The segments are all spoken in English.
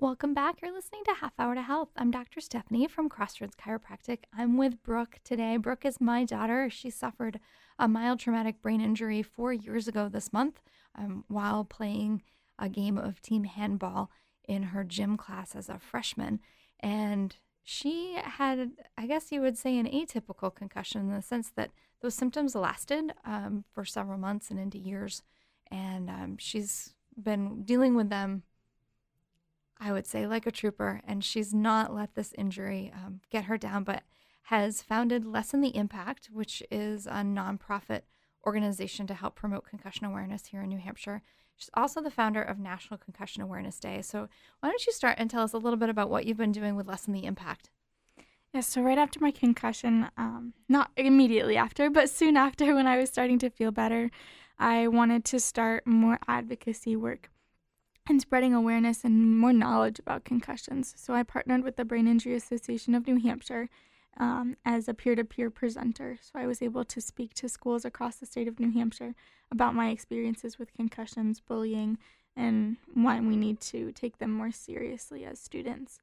Welcome back. You're listening to Half Hour to Health. I'm Dr. Stephanie from Crossroads Chiropractic. I'm with Brooke today. Brooke is my daughter. She suffered a mild traumatic brain injury 4 years ago this month while playing a game of team handball in her gym class as a freshman. And she had, I guess you would say, an atypical concussion in the sense that those symptoms lasted for several months and into years. And she's been dealing with them, I would say, like a trooper, and she's not let this injury get her down, but has founded Lessen the Impact, which is a nonprofit organization to help promote concussion awareness here in New Hampshire. She's also the founder of National Concussion Awareness Day. So why don't you start and tell us a little bit about what you've been doing with Lessen the Impact? Yeah, so right after my concussion, not immediately after, but soon after when I was starting to feel better, I wanted to start more advocacy work and spreading awareness and more knowledge about concussions. So I partnered with the Brain Injury Association of New Hampshire as a peer-to-peer presenter. So I was able to speak to schools across the state of New Hampshire about my experiences with concussions, bullying, and why we need to take them more seriously as students.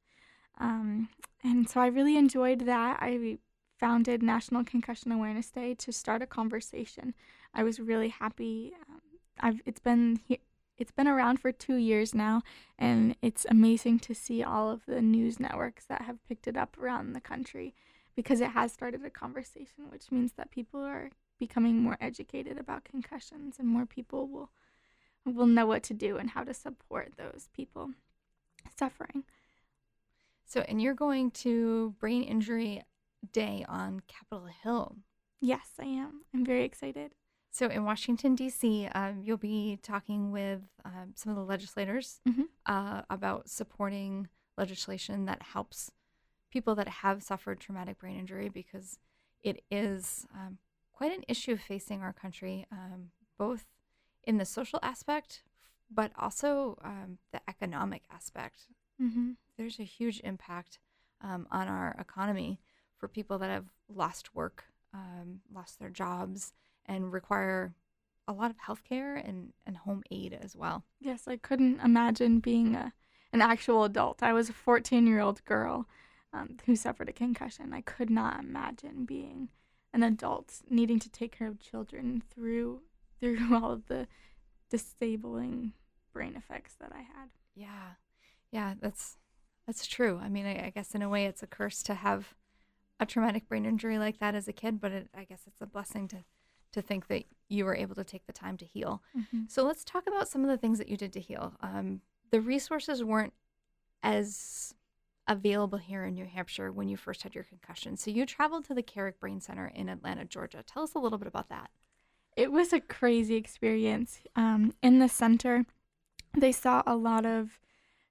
And so I really enjoyed that. I founded National Concussion Awareness Day to start a conversation. I was really happy. It's been around for 2 years now, and it's amazing to see all of the news networks that have picked it up around the country because it has started a conversation, which means that people are becoming more educated about concussions and more people will know what to do and how to support those people suffering. So, and you're going to Brain Injury Day on Capitol Hill. Yes, I am. I'm very excited. So in Washington, D.C., you'll be talking with some of the legislators about supporting legislation that helps people that have suffered traumatic brain injury, because it is quite an issue facing our country, both in the social aspect, but also the economic aspect. Mm-hmm. There's a huge impact on our economy for people that have lost work, lost their jobs, and require a lot of healthcare and home aid as well. Yes, I couldn't imagine being an actual adult. I was a 14-year-old girl who suffered a concussion. I could not imagine being an adult needing to take care of children through all of the disabling brain effects that I had. Yeah, that's true. I mean, I guess in a way it's a curse to have a traumatic brain injury like that as a kid, but I guess it's a blessing to think that you were able to take the time to heal. Mm-hmm. So let's talk about some of the things that you did to heal. The resources weren't as available here in New Hampshire when you first had your concussion. So you traveled to the Carrick Brain Center in Atlanta, Georgia. Tell us a little bit about that. It was a crazy experience. In the center, they saw a lot of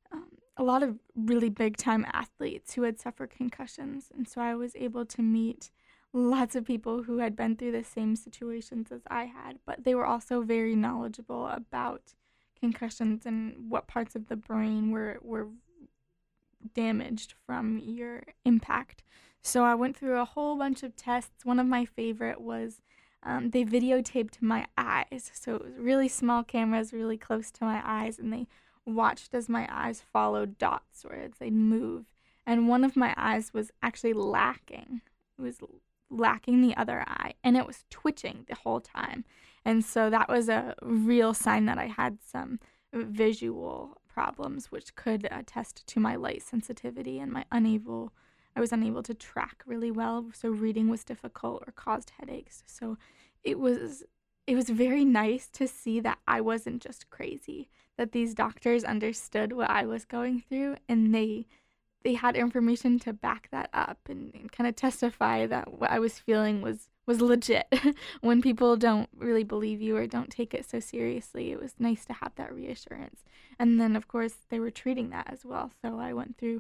really big time athletes who had suffered concussions, and so I was able to meet lots of people who had been through the same situations as I had, but they were also very knowledgeable about concussions and what parts of the brain were damaged from your impact. So I went through a whole bunch of tests. One of my favorite was they videotaped my eyes. So it was really small cameras really close to my eyes, and they watched as my eyes followed dots or as they'd move. And one of my eyes was actually lacking. It was lacking the other eye, and it was twitching the whole time. And so that was a real sign that I had some visual problems, which could attest to my light sensitivity and I was unable to track really well, so reading was difficult or caused headaches. So it was very nice to see that I wasn't just crazy, that these doctors understood what I was going through, and they had information to back that up and kind of testify that what I was feeling was legit. When people don't really believe you or don't take it so seriously, it was nice to have that reassurance. And then, of course, they were treating that as well. So I went through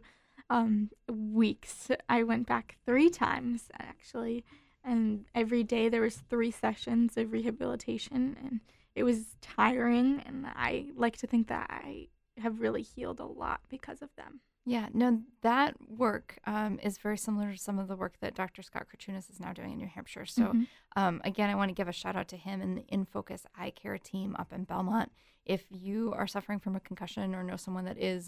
weeks. I went back 3 times, actually, and every day there was 3 sessions of rehabilitation, and it was tiring, and I like to think that I have really healed a lot because of them. Yeah, no, that work is very similar to some of the work that Dr. Scott Krachunas is now doing in New Hampshire. So, again, I want to give a shout out to him and the InFocus Eye Care team up in Belmont. If you are suffering from a concussion or know someone that is and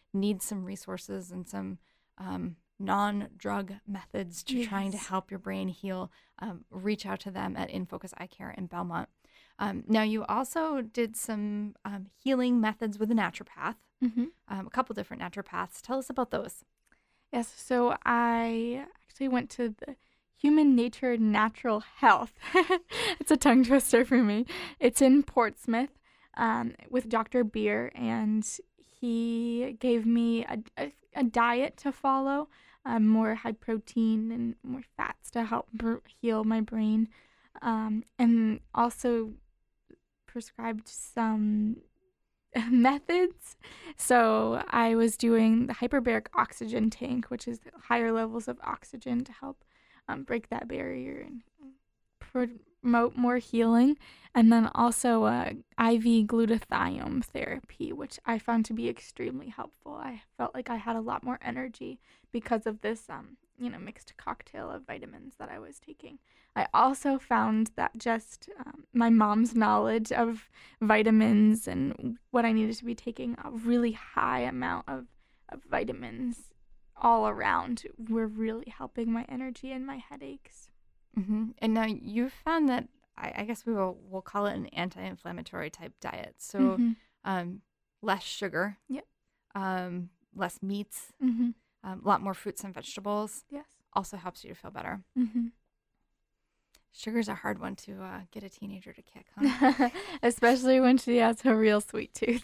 need some resources and some non-drug methods to trying to Yes. help your brain heal, reach out to them at In Focus Eye Care in Belmont. Now, you also did some healing methods with a naturopath, Mm-hmm. a couple different naturopaths. Tell us about those. Yes, so I actually went to the Human Nature Natural Health. It's a tongue twister for me. It's in Portsmouth with Dr. Beer, and he gave me a diet to follow, more high protein and more fats to help heal my brain, and also prescribed some methods. So I was doing the hyperbaric oxygen tank, which is higher levels of oxygen to help break that barrier and promote more healing. And then also IV glutathione therapy, which I found to be extremely helpful. I felt like I had a lot more energy because of this, mixed cocktail of vitamins that I was taking. I also found that just my mom's knowledge of vitamins and what I needed to be taking a really high amount of vitamins all around were really helping my energy and my headaches. And now you found that I guess we'll call it an anti-inflammatory type diet. So Mm-hmm. less sugar, Yep. less meats, Mm-hmm. a lot more fruits and vegetables. Yes. Also helps you to feel better. Mm-hmm. Sugar's a hard one to get a teenager to kick, huh? Especially when she has a real sweet tooth.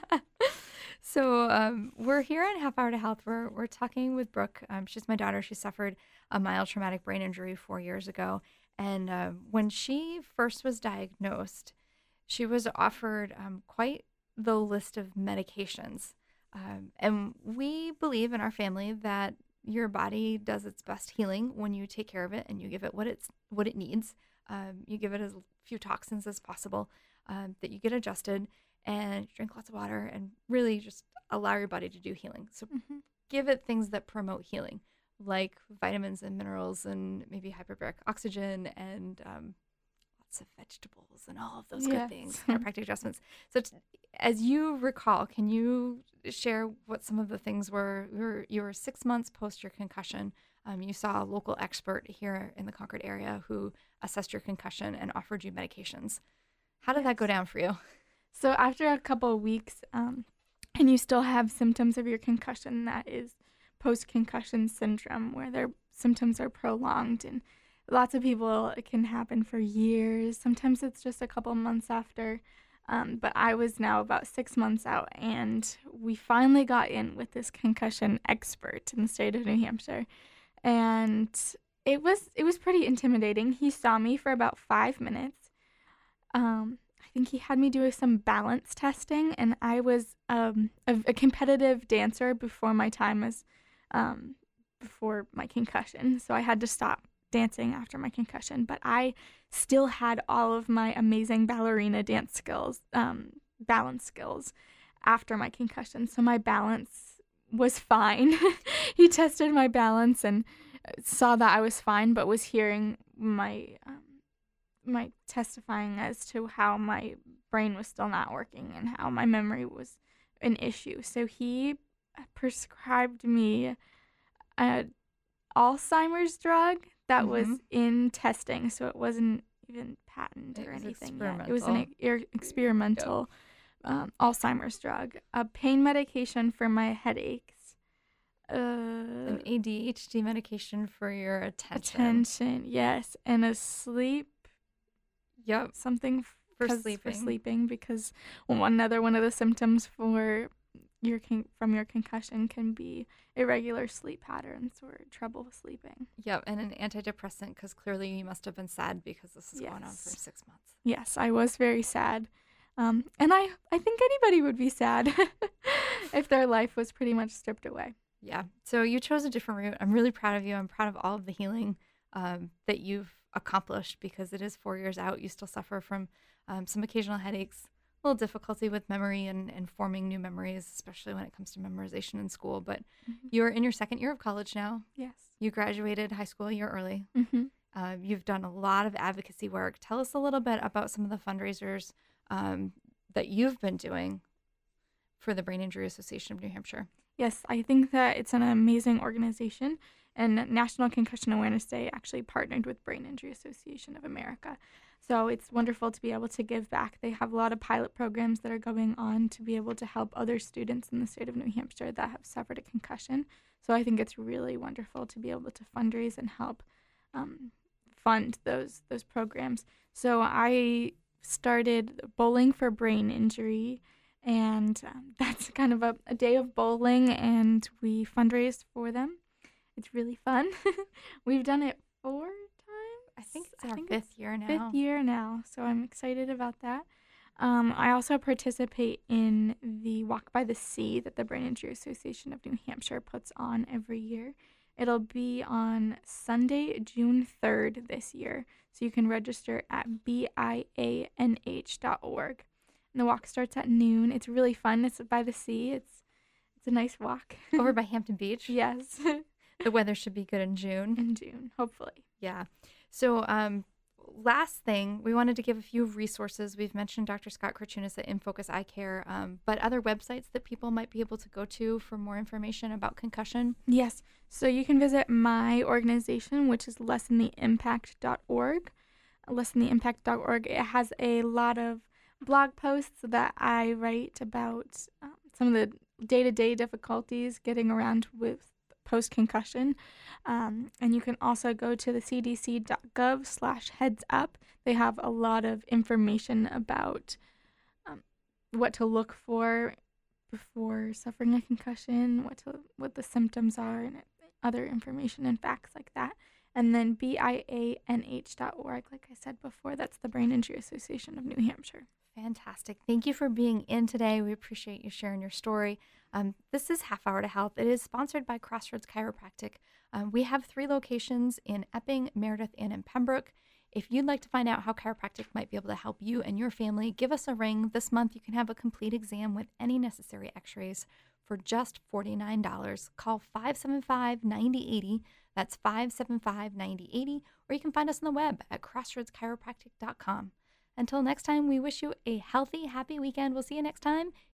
So we're here on Half Hour to Health. We're talking with Brooke. She's my daughter. She suffered a mild traumatic brain injury 4 years ago. And when she first was diagnosed, she was offered quite the list of medications. And we believe in our family that your body does its best healing when you take care of it and you give it what it needs. You give it as few toxins as possible, that you get adjusted and drink lots of water and really just allow your body to do healing. So Mm-hmm. give it things that promote healing, like vitamins and minerals and maybe hyperbaric oxygen and lots of vegetables and all of those good things, chiropractic adjustments. So as you recall, can you share what some of the things were? You were 6 months post your concussion. You saw a local expert here in the Concord area who assessed your concussion and offered you medications. How did that go down for you? So after a couple of weeks, and you still have symptoms of your concussion, that is post-concussion syndrome, where their symptoms are prolonged, and lots of people, it can happen for years. Sometimes it's just a couple months after. But I was now about 6 months out, and we finally got in with this concussion expert in the state of New Hampshire. And it was pretty intimidating. He saw me for about 5 minutes. I think he had me do some balance testing, and I was a competitive dancer before my time as before my concussion, so I had to stop dancing after my concussion. But I still had all of my amazing ballerina dance skills, balance skills, after my concussion. So my balance was fine. He tested my balance and saw that I was fine, but was hearing my testifying as to how my brain was still not working and how my memory was an issue. So he prescribed me an Alzheimer's drug that was in testing, so it wasn't even patented or anything yet. It was an experimental Alzheimer's drug, a pain medication for my headaches, An ADHD medication for your attention, yes, and a sleep. Yep. Something For sleeping, because another one of the symptoms for from your concussion can be irregular sleep patterns or trouble sleeping. Yep, and an antidepressant, because clearly you must have been sad because this is going on for 6 months. Yes, I was very sad. And I think anybody would be sad if their life was pretty much stripped away. Yeah, so you chose a different route. I'm really proud of you. I'm proud of all of the healing that you've accomplished, because it is 4 years out. You still suffer from some occasional headaches, a little difficulty with memory and forming new memories, especially when it comes to memorization in school. But you're in your second year of college now. Yes. You graduated high school a year early. Mm-hmm. You've done a lot of advocacy work. Tell us a little bit about some of the fundraisers that you've been doing for the Brain Injury Association of New Hampshire. Yes, I think that it's an amazing organization, and National Concussion Awareness Day actually partnered with Brain Injury Association of America. So it's wonderful to be able to give back. They have a lot of pilot programs that are going on to be able to help other students in the state of New Hampshire that have suffered a concussion. So I think it's really wonderful to be able to fundraise and help um, fund those programs. So I started Bowling for Brain Injury, and that's kind of a day of bowling, and we fundraised for them. It's really fun. We've done it 4 times. I think it's our fifth year now. Fifth year now, so I'm excited about that. I also participate in the Walk by the Sea that the Brain Injury Association of New Hampshire puts on every year. It'll be on Sunday, June 3rd this year, so you can register at bianh.org. And the walk starts at noon. It's really fun. It's by the sea. It's a nice walk. Over by Hampton Beach. Yes. The weather should be good in June. In June, hopefully. Yeah. So, last thing, we wanted to give a few resources. We've mentioned Dr. Scott Korchunas at InFocus Eye Care, but other websites that people might be able to go to for more information about concussion. Yes. So you can visit my organization, which is lessontheimpact.org. Lessontheimpact.org. It has a lot of blog posts that I write about some of the day-to-day difficulties getting around with post-concussion. And you can also go to the cdc.gov/heads-up. They have a lot of information about what to look for before suffering a concussion, what the symptoms are, and other information and facts like that. And then bianh.org, like I said before, that's the Brain Injury Association of New Hampshire. Fantastic. Thank you for being in today. We appreciate you sharing your story. This is Half Hour to Health. It is sponsored by Crossroads Chiropractic. We have 3 locations in Epping, Meredith, and in Pembroke. If you'd like to find out how chiropractic might be able to help you and your family, give us a ring. This month, you can have a complete exam with any necessary x-rays for just $49. Call 575-9080. That's 575-9080. Or you can find us on the web at crossroadschiropractic.com. Until next time, we wish you a healthy, happy weekend. We'll see you next time